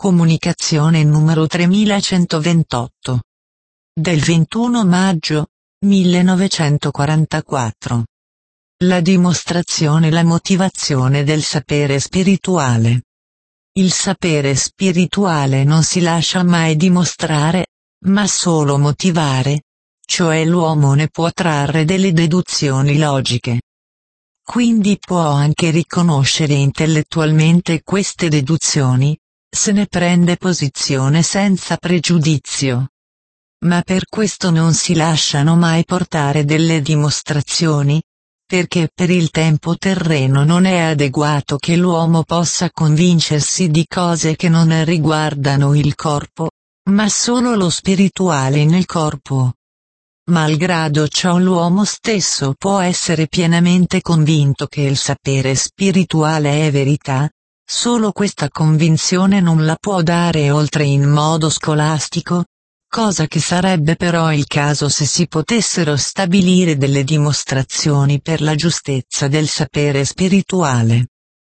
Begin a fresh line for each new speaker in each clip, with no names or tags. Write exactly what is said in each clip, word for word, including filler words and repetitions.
Comunicazione numero tremilacentoventotto. Del ventuno maggio millenovecentoquarantaquattro. La dimostrazione e la motivazione del sapere spirituale. Il sapere spirituale non si lascia mai dimostrare, ma solo motivare, cioè l'uomo ne può trarre delle deduzioni logiche. Quindi può anche riconoscere intellettualmente queste deduzioni, se ne prende posizione senza pregiudizio. Ma per questo non si lasciano mai portare delle dimostrazioni, perché per il tempo terreno non è adeguato che l'uomo possa convincersi di cose che non riguardano il corpo, ma solo lo spirituale nel corpo. Malgrado ciò l'uomo stesso può essere pienamente convinto che il sapere spirituale è verità, solo questa convinzione non la può dare oltre in modo scolastico, cosa che sarebbe però il caso se si potessero stabilire delle dimostrazioni per la giustezza del sapere spirituale.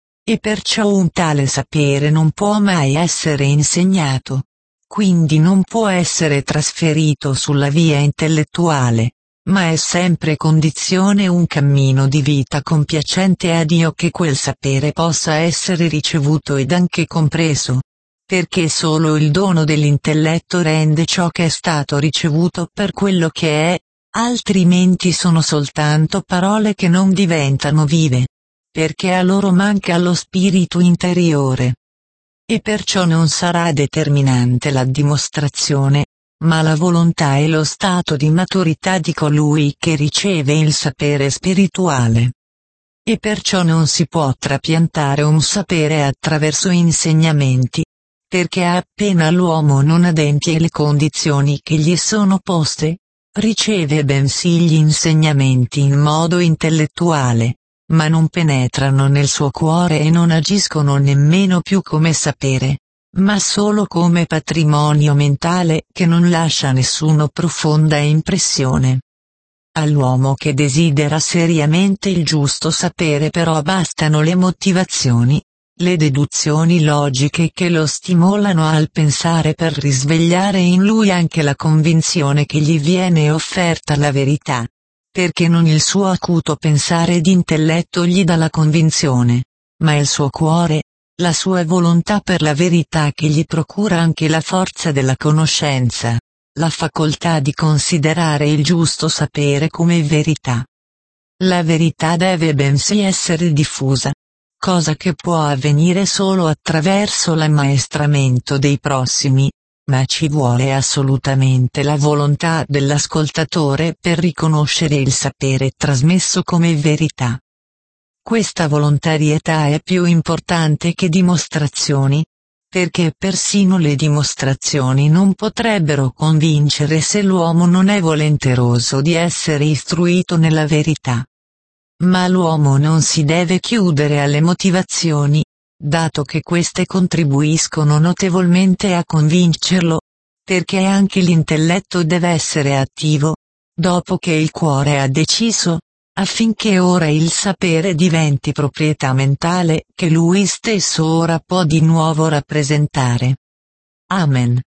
E perciò un tale sapere non può mai essere insegnato, quindi non può essere trasferito sulla via intellettuale, ma è sempre condizione un cammino di vita compiacente a Dio che quel sapere possa essere ricevuto ed anche compreso, perché solo il dono dell'intelletto rende ciò che è stato ricevuto per quello che è, altrimenti sono soltanto parole che non diventano vive, perché a loro manca lo spirito interiore. E perciò non sarà determinante la dimostrazione, ma la volontà e lo stato di maturità di colui che riceve il sapere spirituale. E perciò non si può trapiantare un sapere attraverso insegnamenti, perché appena l'uomo non adempie le condizioni che gli sono poste, riceve bensì gli insegnamenti in modo intellettuale, ma non penetrano nel suo cuore e non agiscono nemmeno più come sapere, ma solo come patrimonio mentale che non lascia nessuno profonda impressione. All'uomo che desidera seriamente il giusto sapere però bastano le motivazioni, le deduzioni logiche che lo stimolano al pensare per risvegliare in lui anche la convinzione che gli viene offerta la verità, perché non il suo acuto pensare d'intelletto gli dà la convinzione, ma il suo cuore, la sua volontà per la verità che gli procura anche la forza della conoscenza, la facoltà di considerare il giusto sapere come verità. La verità deve bensì essere diffusa, cosa che può avvenire solo attraverso l'ammaestramento dei prossimi, ma ci vuole assolutamente la volontà dell'ascoltatore per riconoscere il sapere trasmesso come verità. Questa volontarietà è più importante che dimostrazioni, perché persino le dimostrazioni non potrebbero convincere se l'uomo non è volenteroso di essere istruito nella verità. Ma l'uomo non si deve chiudere alle motivazioni, dato che queste contribuiscono notevolmente a convincerlo, perché anche l'intelletto deve essere attivo, dopo che il cuore ha deciso, affinché ora il sapere diventi proprietà mentale che lui stesso ora può di nuovo rappresentare. Amen.